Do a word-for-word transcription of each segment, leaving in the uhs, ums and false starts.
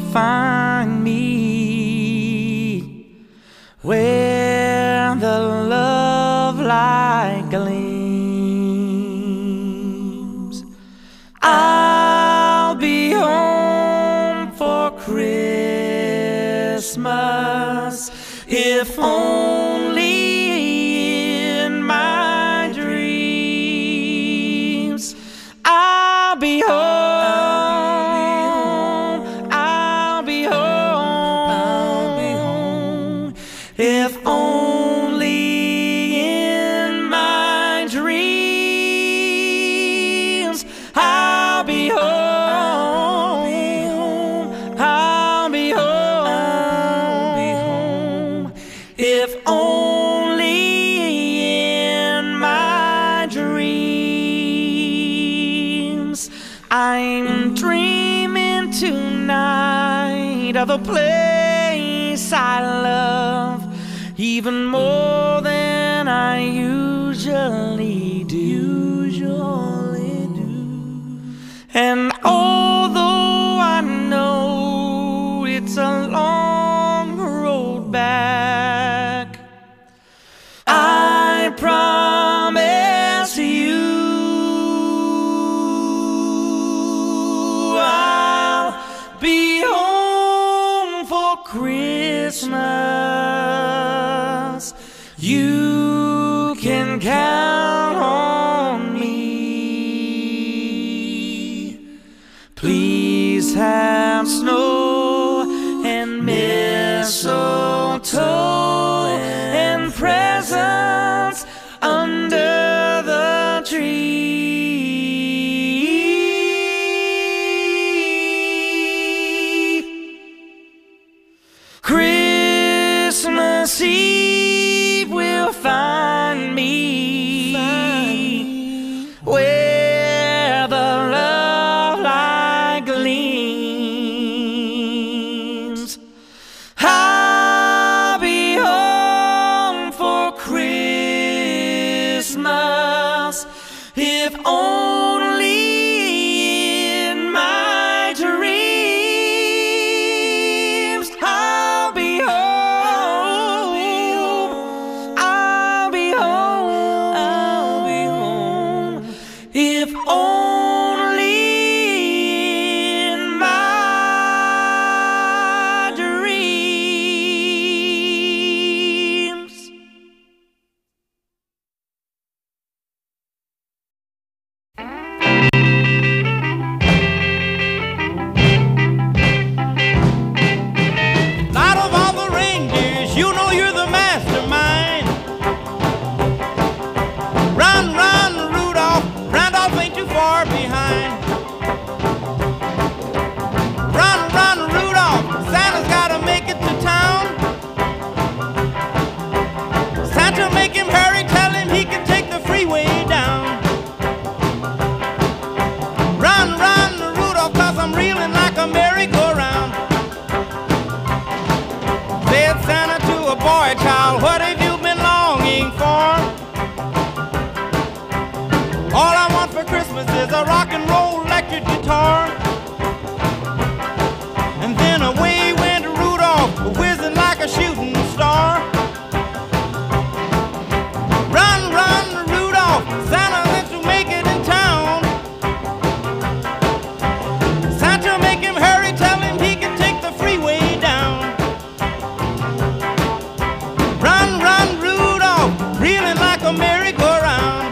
find me where the love light gleams. I'll be home for Christmas, if only in my dreams. I'll be home. If only in my dreams, I'll be home. I'll be home. If only in my dreams. I'm dreaming tonight of a place I love, even more than I usually do. Usually do. And although I know it's a long road back, I promise you I'll be home for Christmas. You can count on me. Please have snow and mistletoe and presents under the tree. Christmas Eve will find me, find me where the love light gleams. I'll be home for Christmas, if only in my dreams. I'll be home. If only in my dreams. Out of all the reindeers, you know you're the mastermind. Run, run, Rudolph. Randolph ain't too far behind. Run, run, Rudolph, Santa's gotta make it to town. Santa, make him hurry, tell him he can take the freeway down. Run, run, Rudolph, cause I'm reeling like a merry-go-round. Said Santa to a boy child, what have you been longing for? All I want for Christmas is a rock and roll electric guitar. And then away went Rudolph, whizzing like a shooting star. Run, run, Rudolph, Santa wants to make it in town. Santa, make him hurry, tell him he can take the freeway down. Run, run, Rudolph, reeling like a merry-go-round.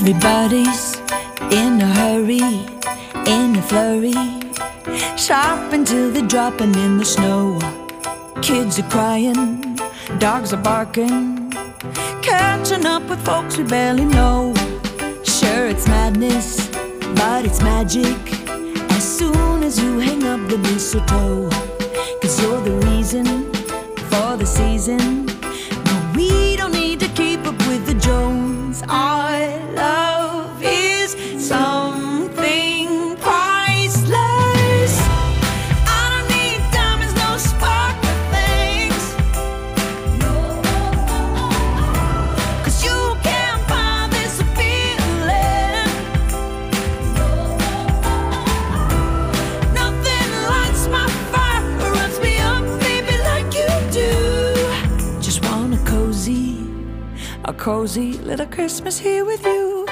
Everybody's in a hurry, in a flurry, shopping till they're dropping in the snow. Kids are crying, dogs are barking, catching up with folks we barely know. Sure, it's madness, but it's magic as soon as you hang up the mistletoe. Cause you're the reason for the season. No, we don't need to keep up with the Jones. Our love is something priceless. I don't need diamonds, no sparkly things. Cause you can't buy this feeling. Nothing lights my fire or runs me up, baby, like you do. Just want a cozy, a cozy little Christmas here with you.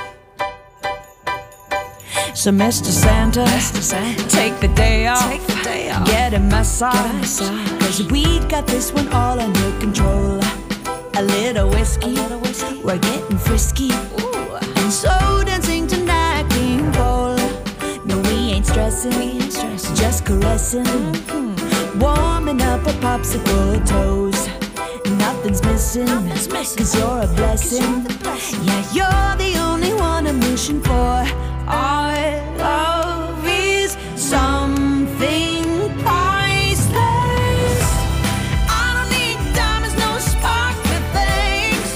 So Mister Santa, Mister Santa, take the day off, take the day off. Get a massage, Get a massage. Cause we got this one all under control. A little whiskey, a little whiskey. We're getting frisky. Ooh. And so dancing to Nat King Cole. No, we ain't stressing, we ain't stressing. Just caressing, mm-hmm. Warming up our popsicle toes. Nothing's missing, Nothing's missing. Cause you're a blessing. You're yeah, you're the only one I'm wishing for. Our love is something priceless. I don't need diamonds, no sparkly things.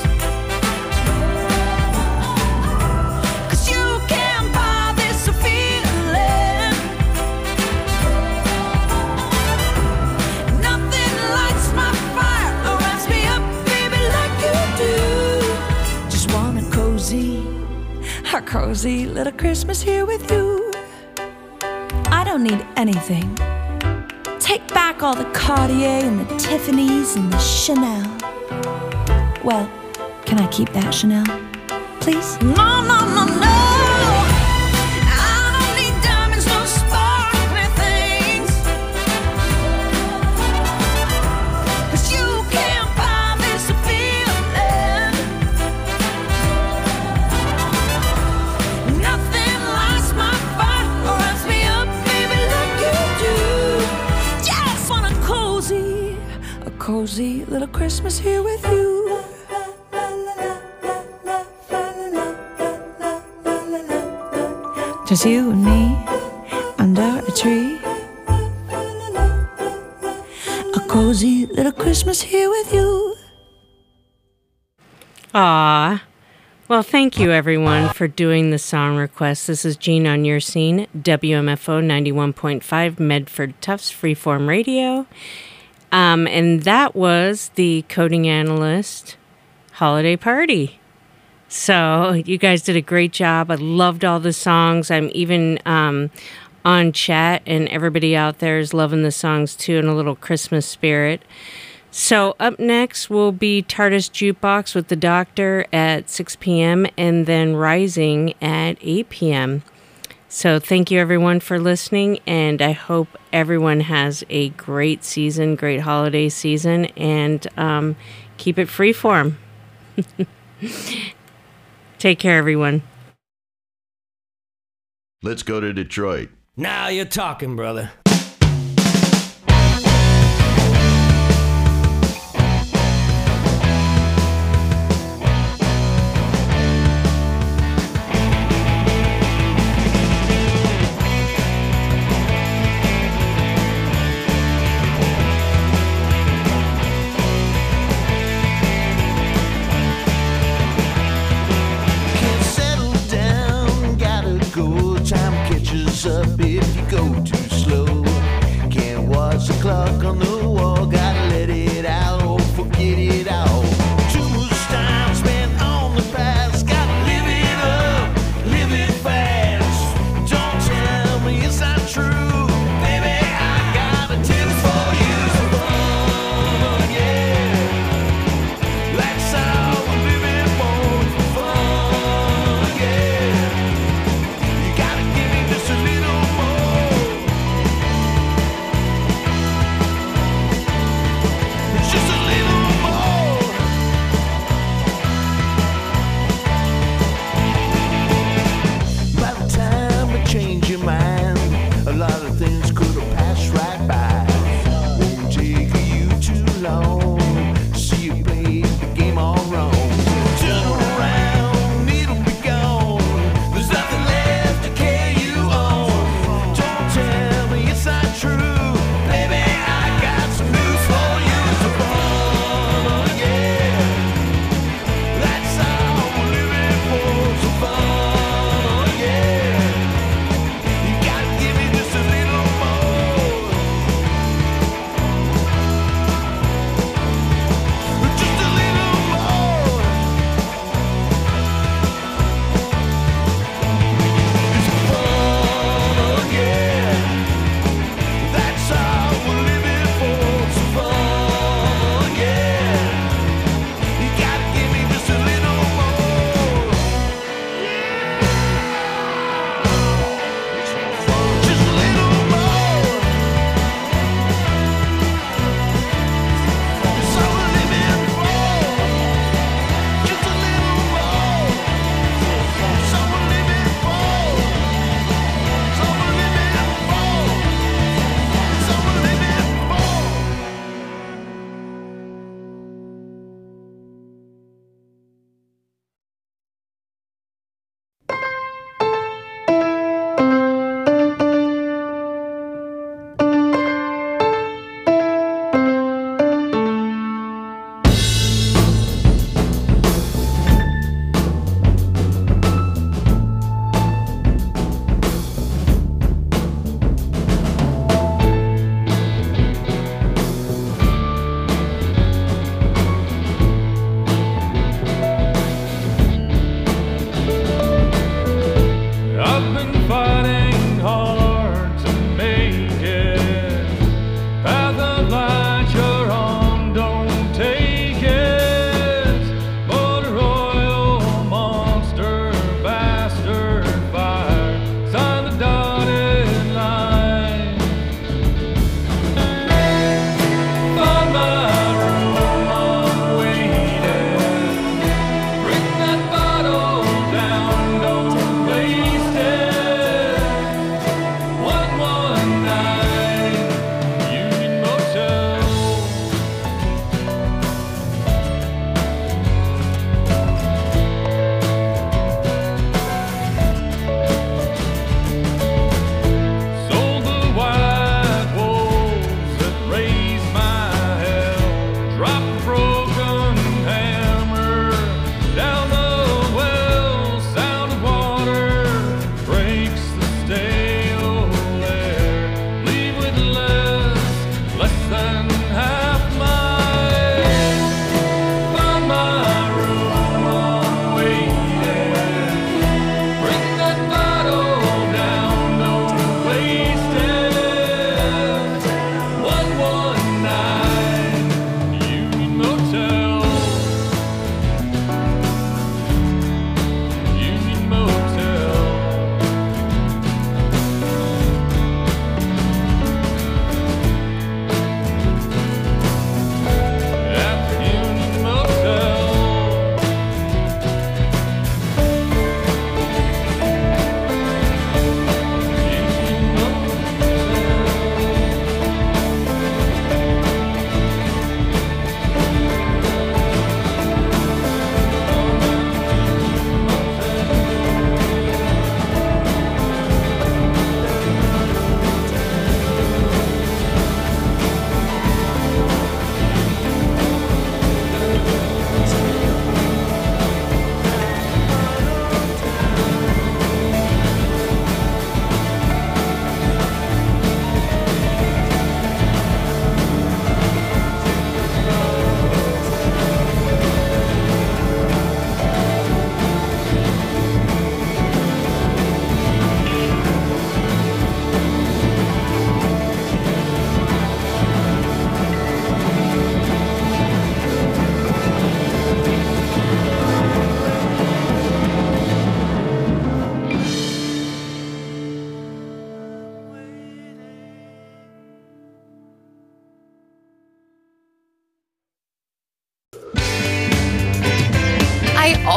Cause you can't buy this feeling. Nothing lights my fire or wraps me up, baby, like you do. Just want a cozy, a cozy little Christmas here with you. I don't need anything. Take back all the Cartier and the Tiffany's and the Chanel. Well, can I keep that Chanel, please? No, no, no, no. I don't need diamonds, no sparkly things. Cause you can't buy this feeling. Nothing lights my fire or wraps me up, baby, like you do. Just want a cozy, a cozy little Christmas here with you. Just you and me under a tree. A cozy little Christmas here with you. Aw. Well, thank you, everyone, for doing the song request. This is Jean on your scene, W M F O ninety-one point five, Medford Tufts Freeform Radio. Um, and that was the Coding Analyst Holiday Party. So you guys did a great job. I loved all the songs. I'm even um, on chat, and everybody out there is loving the songs, too, in a little Christmas spirit. So up next will be TARDIS Jukebox with the Doctor at six p.m. and then Rising at eight p.m. So thank you, everyone, for listening, and I hope everyone has a great season, great holiday season, and um, keep it freeform. Take care, everyone. Let's go to Detroit. Now you're talking, brother. Up if you go too slow.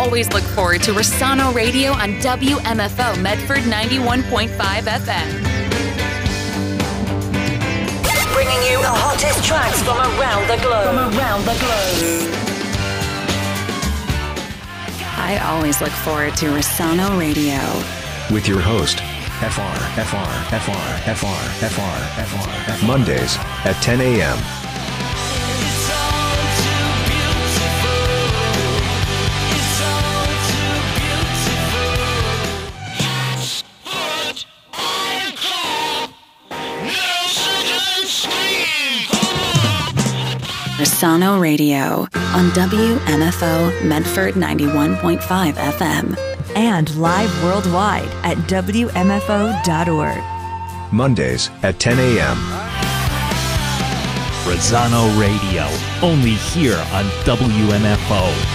always look forward to Rosano Radio on W M F O Medford ninety-one point five F M. Bringing you the hottest tracks from around the globe. From around the globe. I always look forward to Rosano Radio. With your host, F R, F R, F R, F R, F R, F R, F R. Mondays at ten a.m. Rosano Radio on W M F O Medford ninety-one point five F M. And live worldwide at W M F O dot org. Mondays at ten a.m. Rosano Radio, only here on W M F O.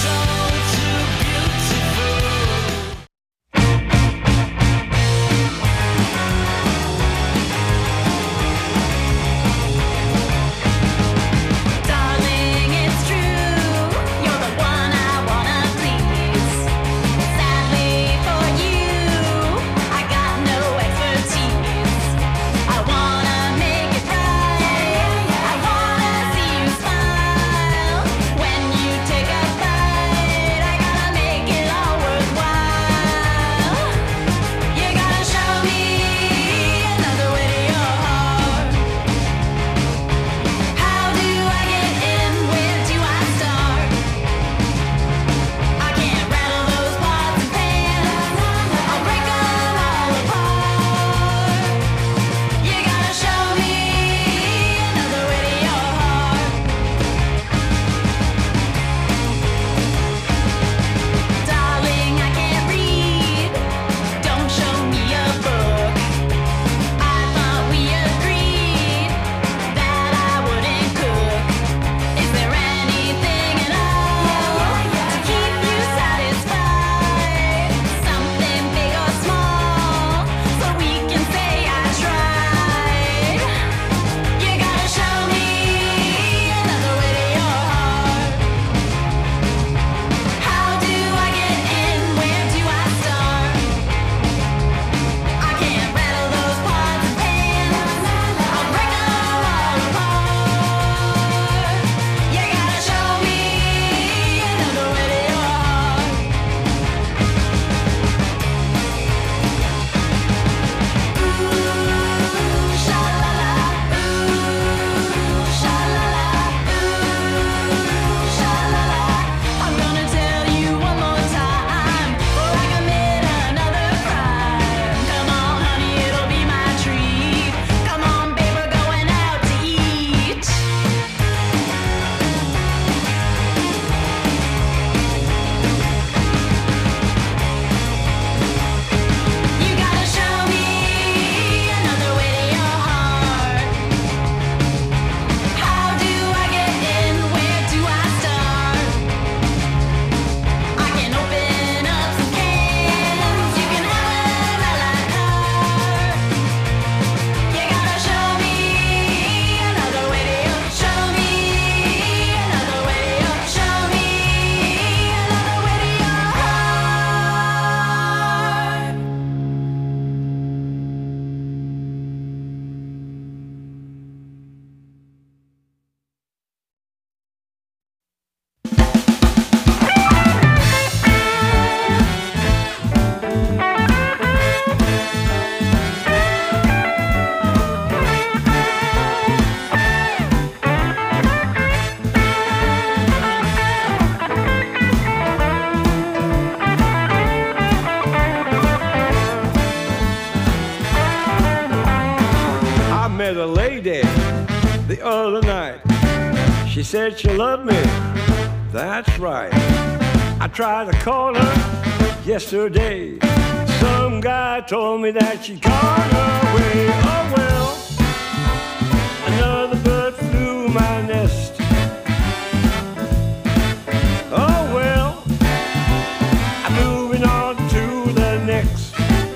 met a lady the other night. She said she loved me, that's right. I tried to call her yesterday. Some guy told me that she'd gone away. Oh well, another bird flew my nest. Oh well, I'm moving on to the next.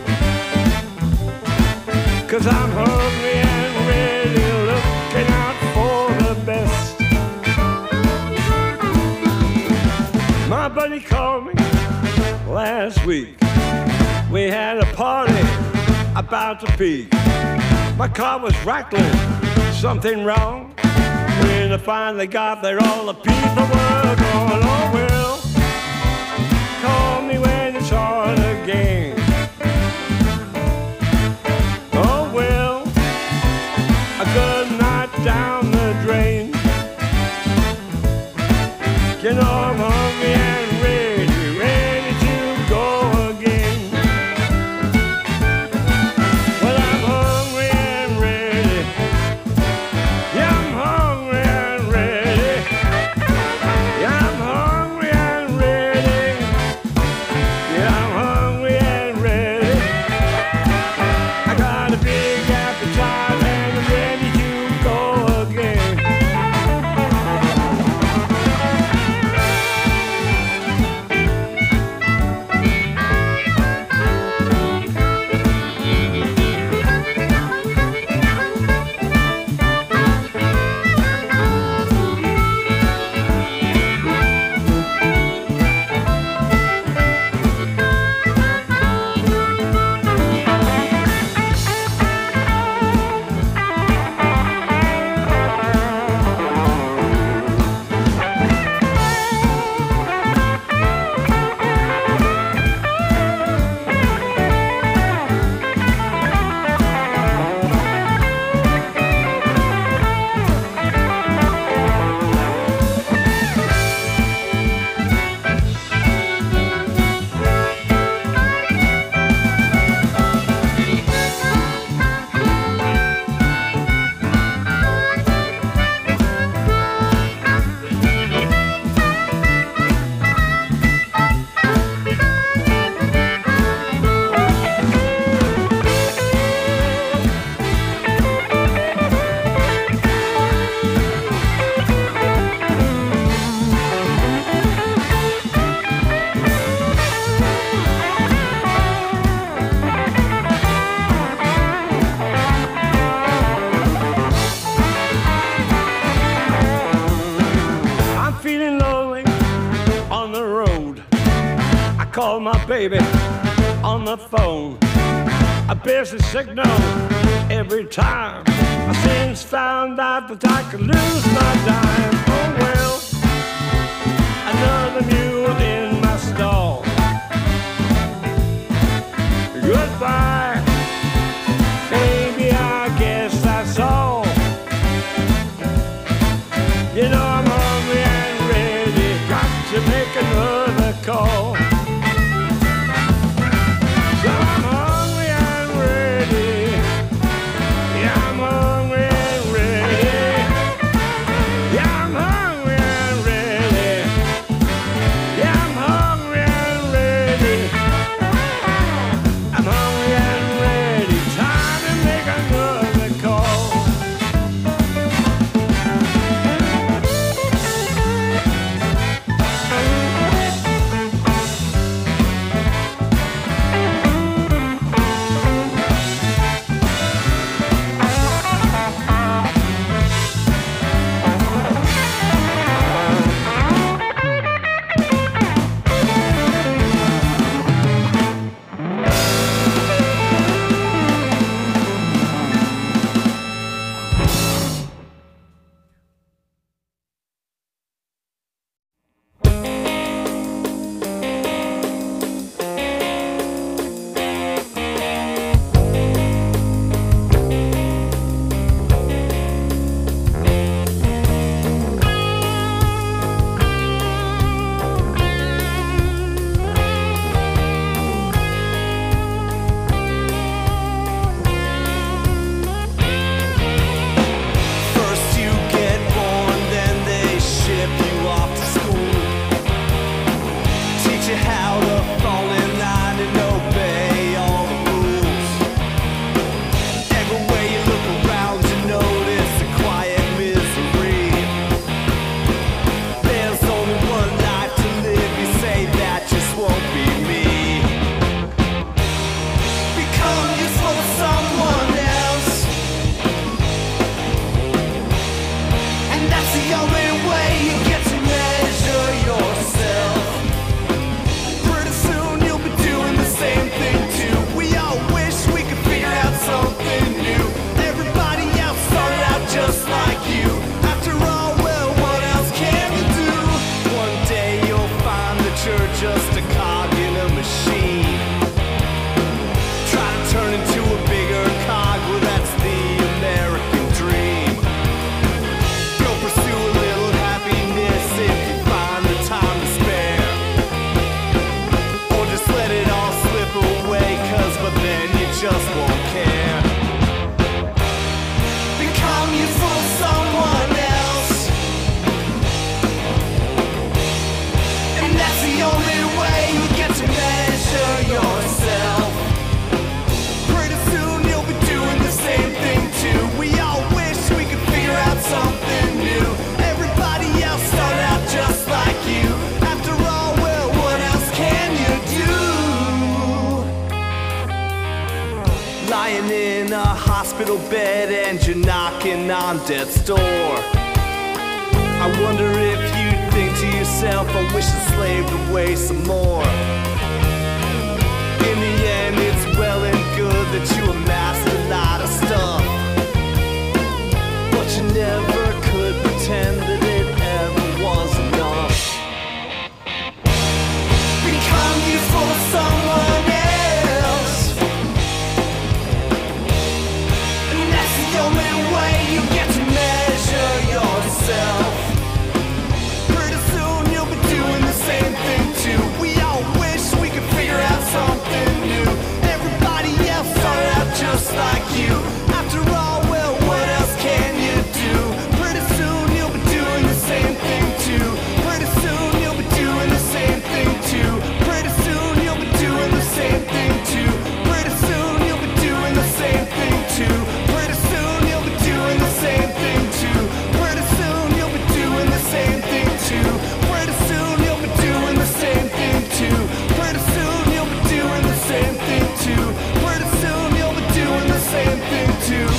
Cause I'm hungry and ready, looking out for the best. My Somebody called me last week. We had a party about to peak. My car was rattling, something wrong. When I finally got there, all the people were going, oh well, call me when it's hard again. Oh well, a good night down the drain. You know I'm hungry and ready, ready to go again. Well, I'm hungry and ready. Yeah, I'm hungry and ready. Yeah, I'm hungry and ready. Yeah, I'm hungry and ready. I got a big appetite and I'm ready to go again. Call my baby on the phone. A busy signal every time. I since found out that I could lose my dime. Oh well, another mule in my stall. Goodbye, baby, I guess that's all. You know I'm hungry and ready, got to make another call. That's the only way you get to measure yourself. just a cog in a machine. Try to turn into a bigger cog, well that's the American dream. Go pursue a little happiness if you find the time to spare. Or just let it all slip away, cause but then you just won't care. Become you for someone else, and that's the only way you get to measure yourself. Pretty soon you'll be doing the same thing too. We all wish we could figure out something new. Everybody else started out just like you. After all, well, what else can you do? Lying in a hospital bed and you're knocking on death's door. I wonder if you'd think to yourself, I wish I slaved away some more. In the end, it's well and good that you amassed a lot of stuff, but you never could pretend that it ever was enough. Become you for someone else, and that's the only way you get to measure yourself. Pretty soon you'll be doing the same thing too. We all wish we could figure out something new. Everybody else started out just like you. After all, well, what else can you do? Pretty soon you'll be doing the same thing too. Pretty soon you'll be doing the same thing too. Pretty soon you'll be doing the same thing too. Pretty soon you'll be doing the same thing too. Pretty soon you'll be doing the same thing too. Pretty soon you'll be doing the same thing too. Pretty soon you'll be doing the same thing too. Pretty soon you'll be doing the same thing too. Pretty soon you'll be doing the same thing too.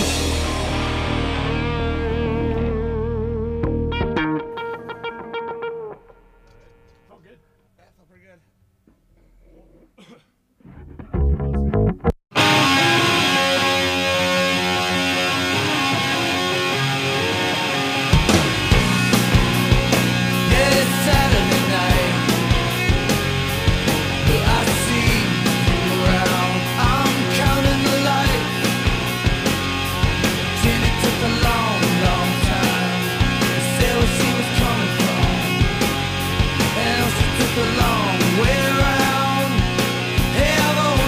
Yeah, it's Saturday night, but I see you around. I'm counting the lights. Jenny took a long, long time to say where she was coming from, and she took a long way around. Hey, I've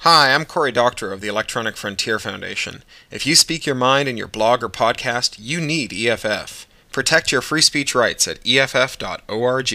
Hi, I'm Cory Doctorow of the Electronic Frontier Foundation. If you speak your mind in your blog or podcast, you need E F F. Protect your free speech rights at E F F dot org.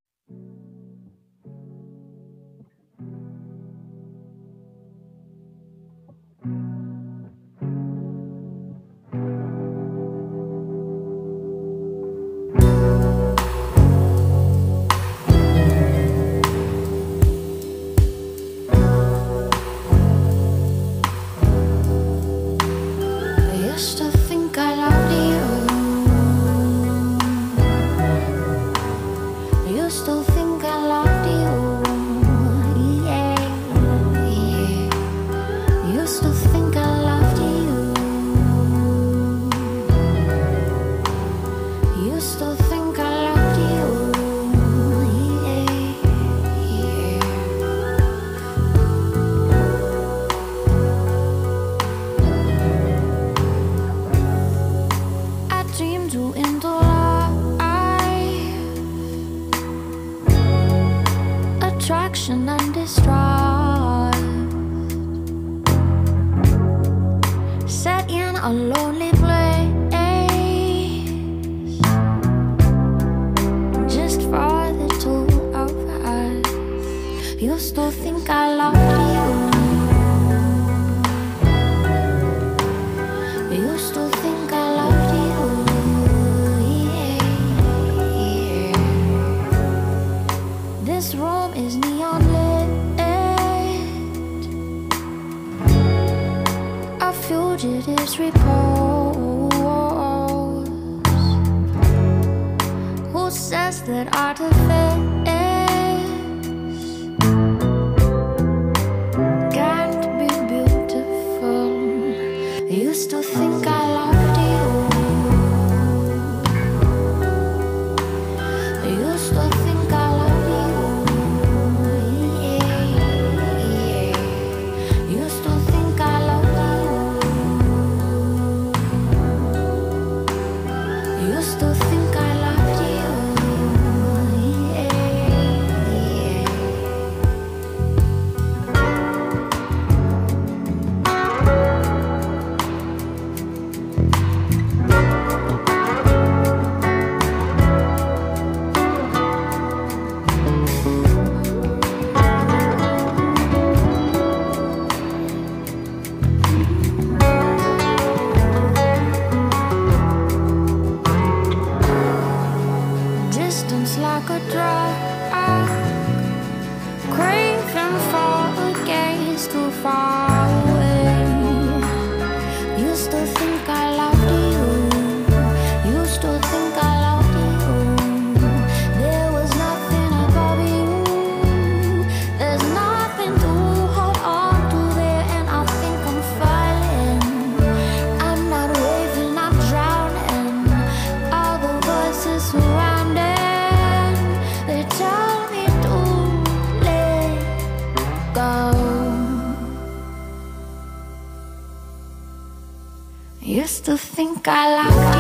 Used to think I loved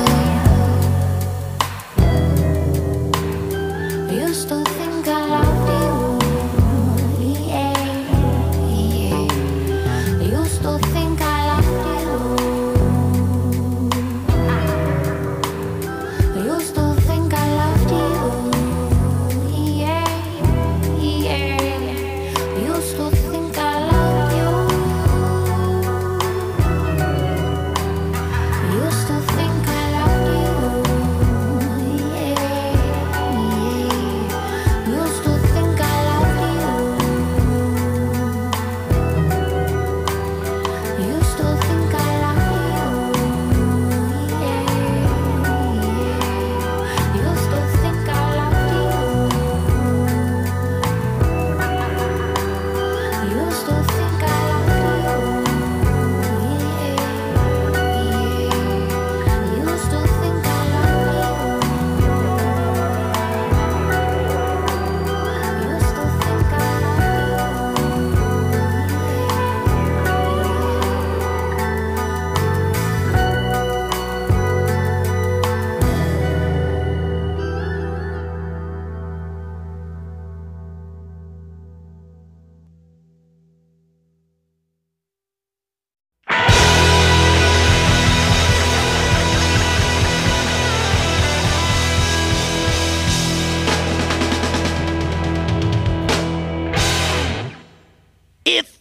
you. Used to think I loved you. Yeah, yeah. Used to think I loved you. Used to think I loved you. Yeah, yeah. Used to think I loved you. Used to think I loved you.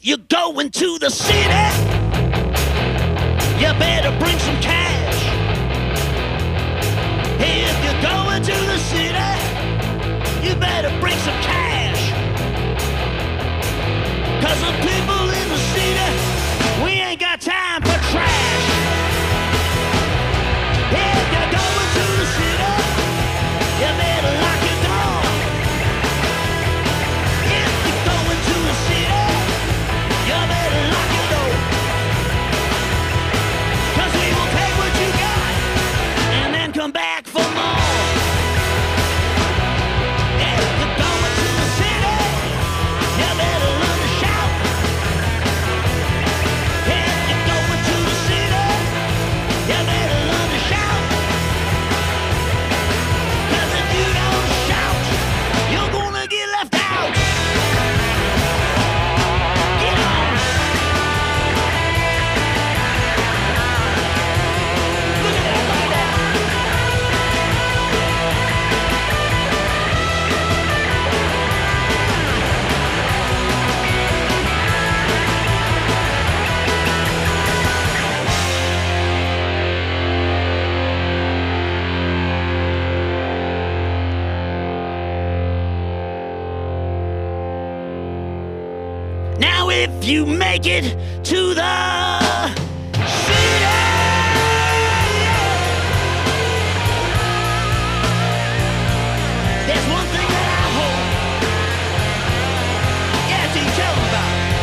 you're going to the city, you better bring some cash. If you're going to the city, you better bring some cash. Cause the people in the city, we ain't got time for trash. If you're going to the city, you better lock your door. If you're going to the city, you better lock your door. Cause we will take what you got and then come back for more. If you're going to the city, you better learn to shout. If you're going to the city, you better learn to shout. Cause if you don't shout, you're gonna get left out. Get on. Look at that, look at that. Now if you make it to the city, there's one thing that I hope. Yeah, T, tell them about it.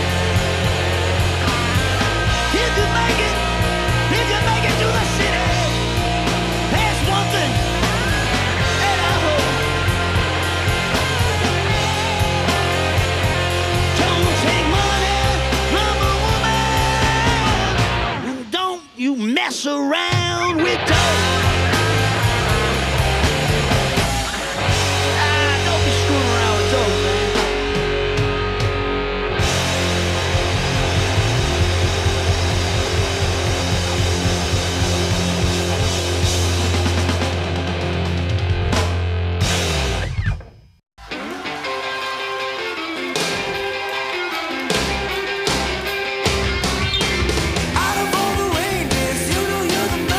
If you make it, if you make it to the city, there's one thing that I hope. Don't take money from a woman, and don't you mess around with dope. Ah, don't be screwing around with dope, man. Out of all the reindeers, you know you're the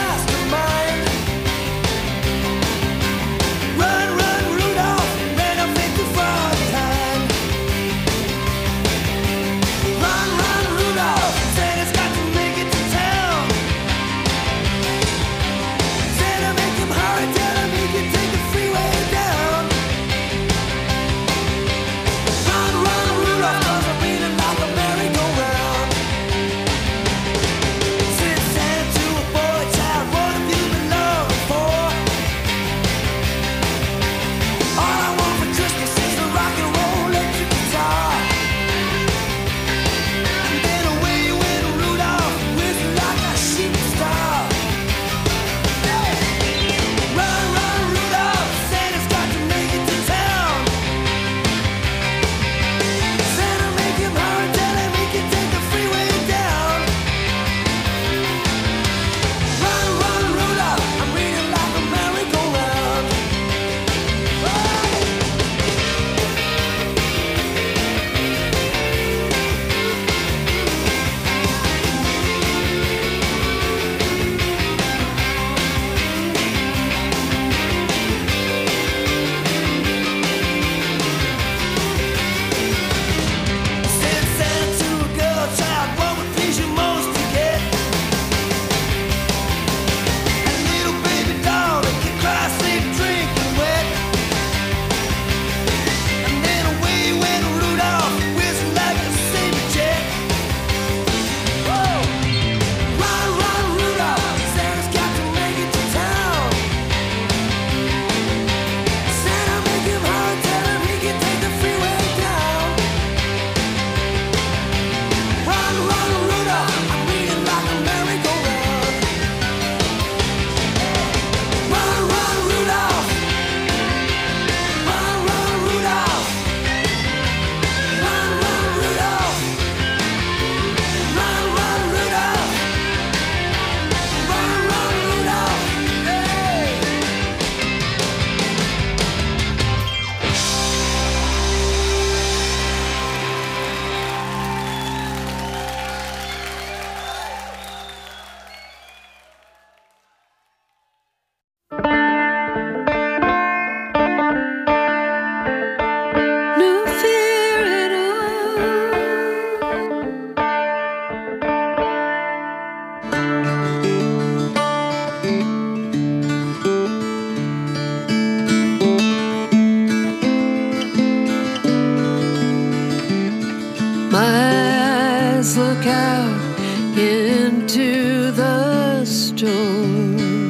My eyes look out into the storm.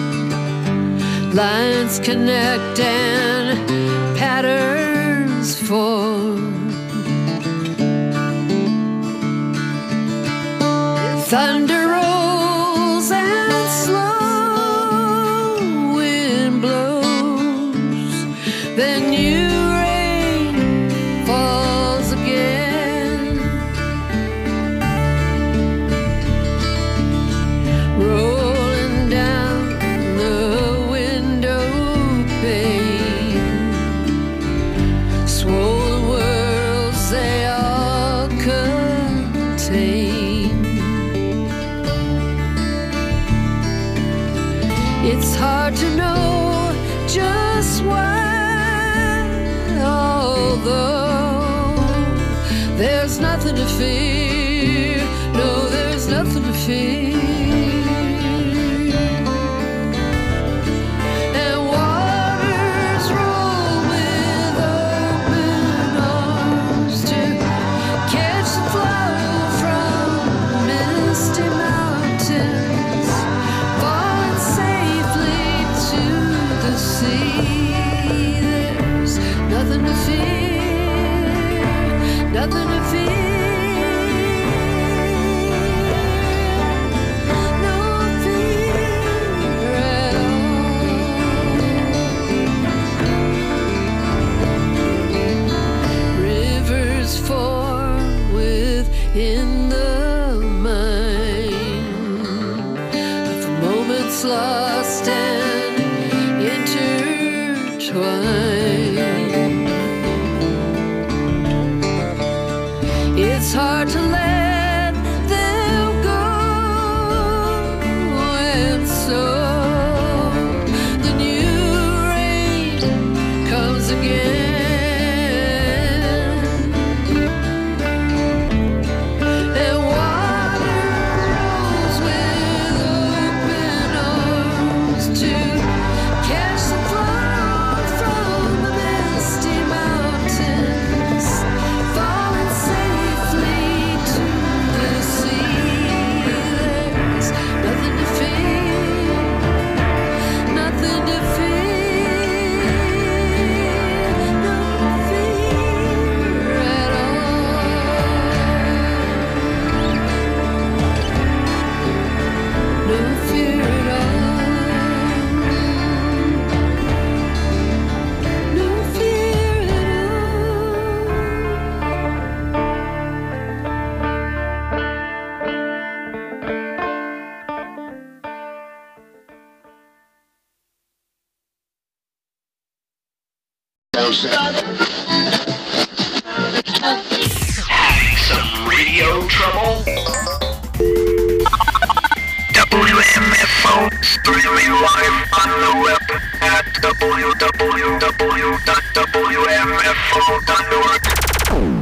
Lines connect and patterns form. Thunder rolls and slow wind blows. Then new rain falls again. Rolling down the window pane. Swollen worlds they all contain. It's hard to know just why, although there's nothing to fear. No, there's nothing to fear. And waters roll with open arms to catch the flow from misty mountains, falling safely to the sea. There's nothing to fear, nothing to fear. No fear at all. Rivers form within the mind of moments lost and intertwined. It's hard to let them go, and so the new rain comes again. And water rolls with open arms to catch the flow from the misty mountains, falling safely to the sea. There's nothing to fear, nothing to fear, no fear at all. No fear at all. No fear at Having some radio trouble? W M F O streaming live on the web at w w w dot w m f o dot org.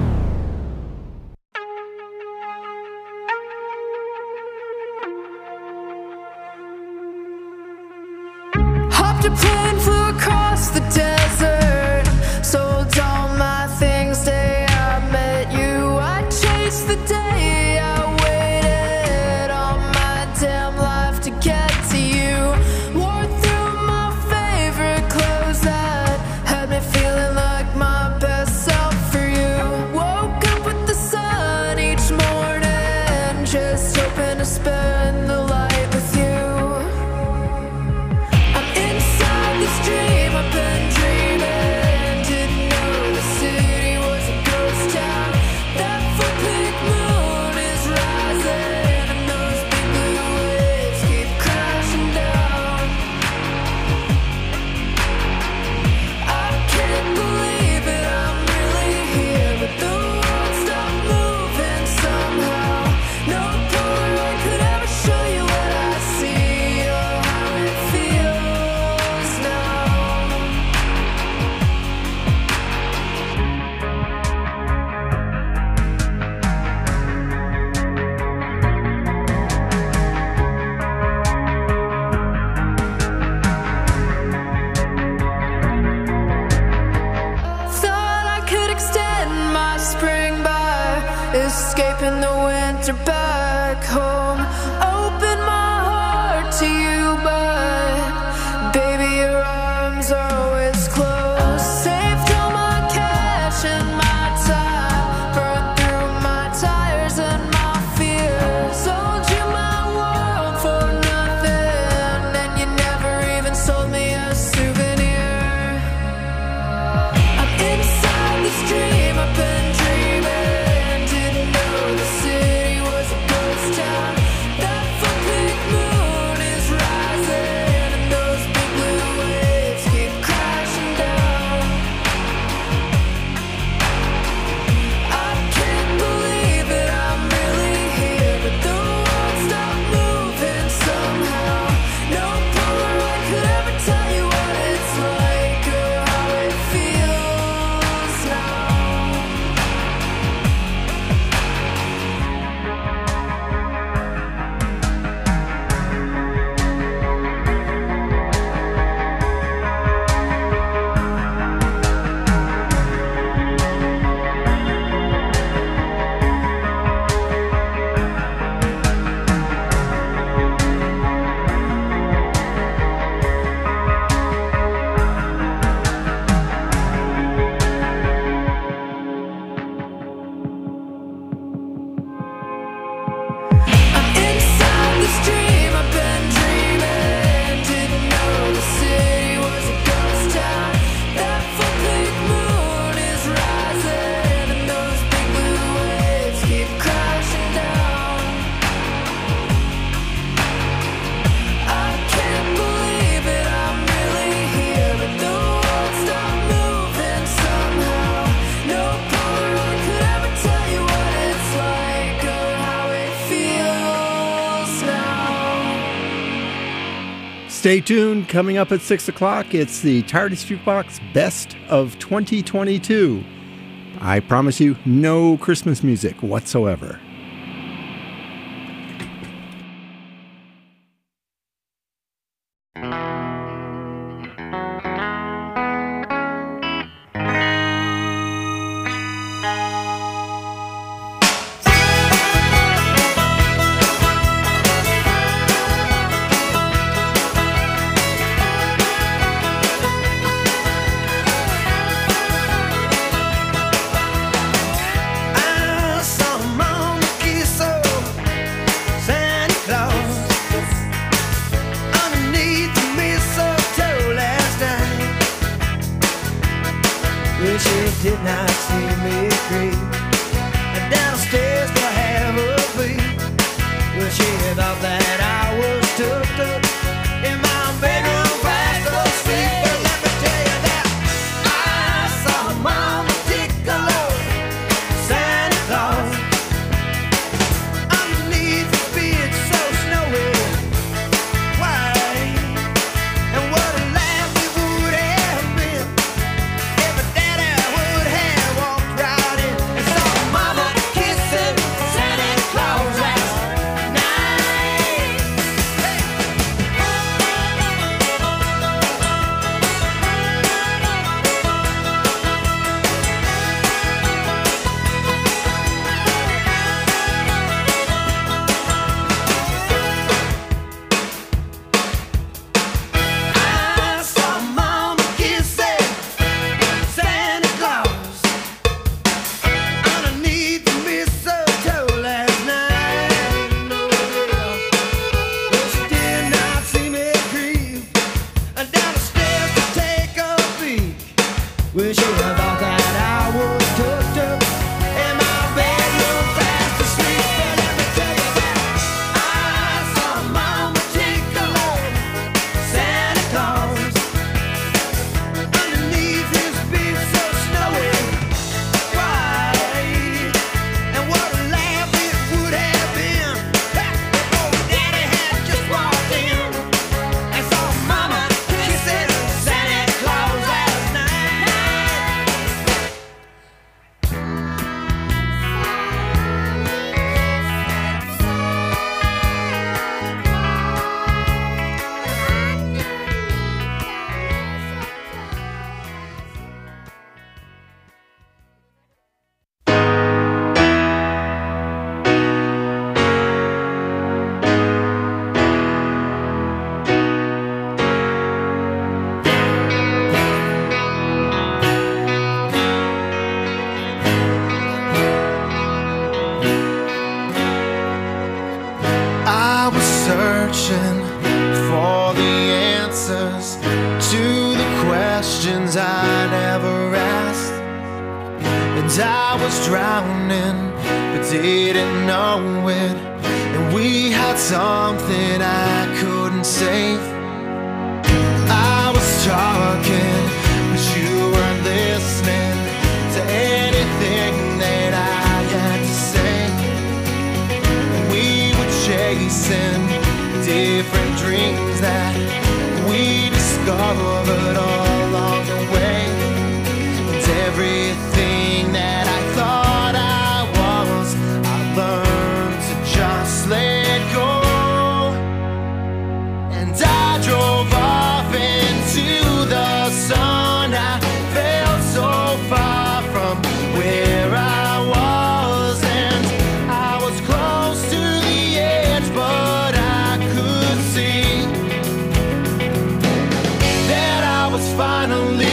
Hopped a plane, flew across the desert, sold all my things day I met you. I chased the day, I waited all my damn life to get to you. Wore through my favorite clothes that had me feeling like my best self for you. Woke up with the sun each morning, just hoping to spend the light with you. I'm inside this dream I've been dreaming. Didn't know the city was a ghost town. That full pink moon escaping the winter back home. Open my heart to you, but baby, your arms are always closed. Saved all my cash and my time, burned through my tires and my fears. Sold you my world for nothing, and you never even sold me a souvenir. I'm inside this dream I've been dreaming. Didn't know the city was a ghost town. That full pink moon is rising, and those big blue waves keep crashing down. I can't believe it, I'm really here, but the world stopped moving somehow. No Polaroid could ever tell you what it's like or how it feels now. I'm inside this dream I've been dreaming. Didn't know the city was a ghost town. That full pink moon is rising, and those big blue waves keep crashing down. I can't believe it, I'm really here, but the world stopped moving somehow. No Polaroid could ever tell you what it's like or how it feels now. Stay tuned. Coming up at six o'clock, it's the TARDIS Jukebox Best of twenty twenty-two. I promise you, no Christmas music whatsoever. I saw Mama kiss old Santa Claus underneath the mistletoe last night. Well, she did not see me creep downstairs for half a beat. Well, she thought that I was tucked up in my bedroom fast asleep. But let me tell you that I saw Mama Piccolo Santa Claus underneath the beard so snowy white. And what a laugh it would have been if a daddy would have walked right in and was drowning, but didn't know it. And we had something I couldn't save. I was talking, but you weren't listening to anything that I had to say. And we were chasing different dreams that we discovered all along the way. And everything that I thought I was, I learned to just let go. And I drove off into the sun. I felt so far from where I was, and I was close to the edge, but I could see that I was finally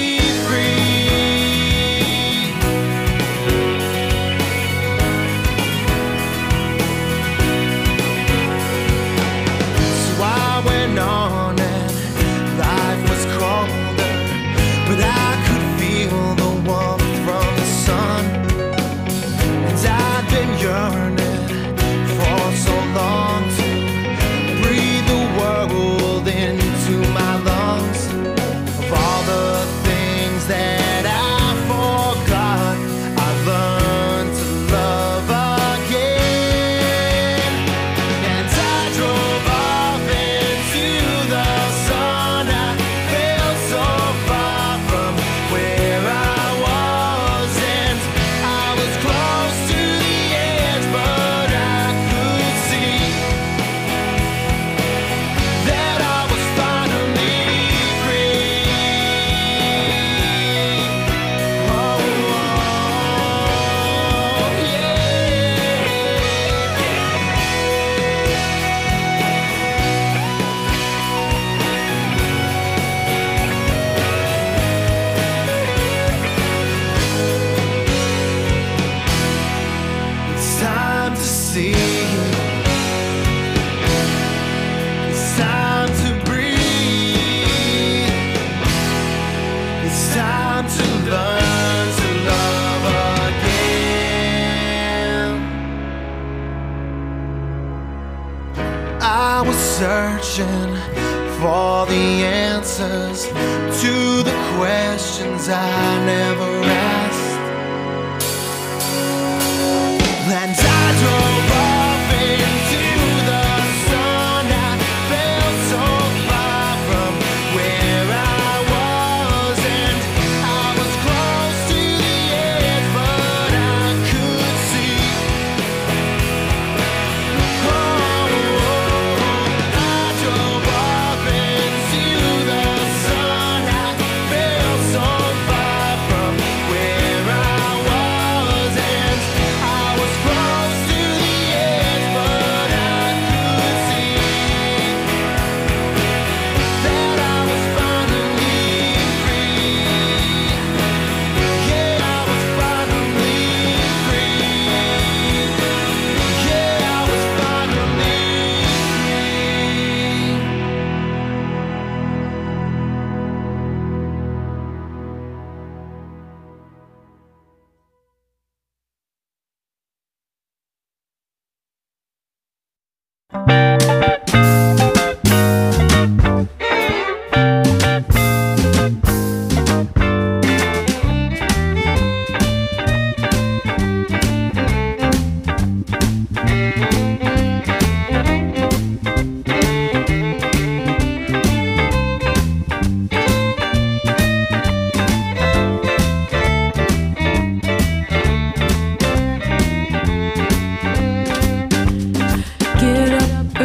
searching for the answers to the questions I never asked. And I drove off into the sun. I felt so far from where I was, and I was close to the edge, but I could see. Oh, I drove off into the sun. I felt so far from where I was, and I was close to the edge, but I could see that I was finally free. Yeah, I was finally free. Yeah, I was finally Get up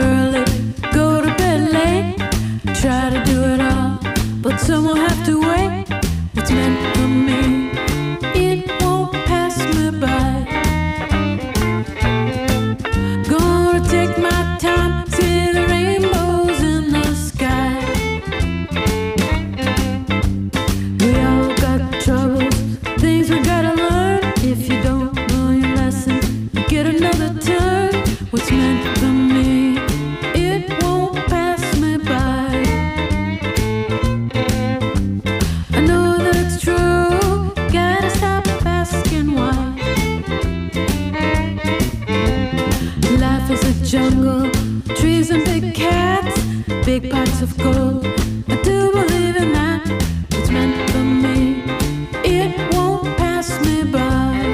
jungle, trees and big cats, big pots of gold. I do believe in that. It's meant for me. It won't pass me by.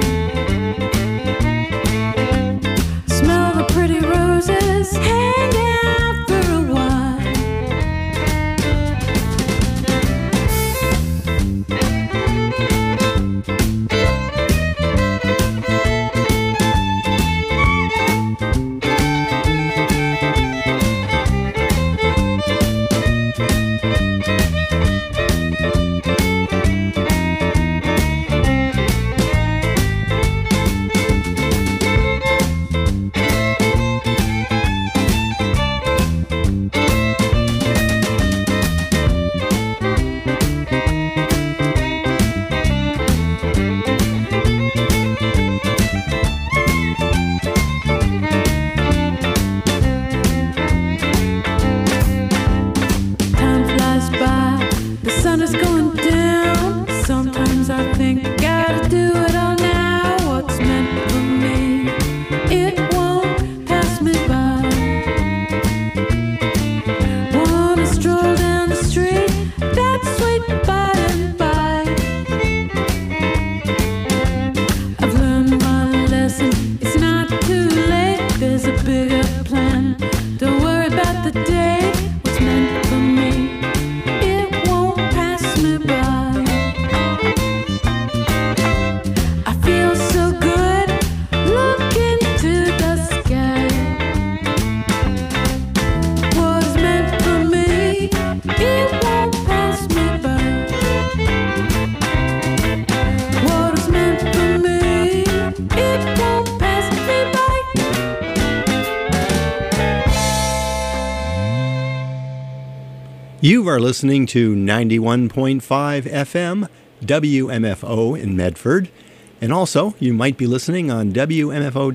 Smell the pretty roses, hang out for a while. You are listening to ninety-one point five F M, W M F O in Medford. And also, you might be listening on W M F O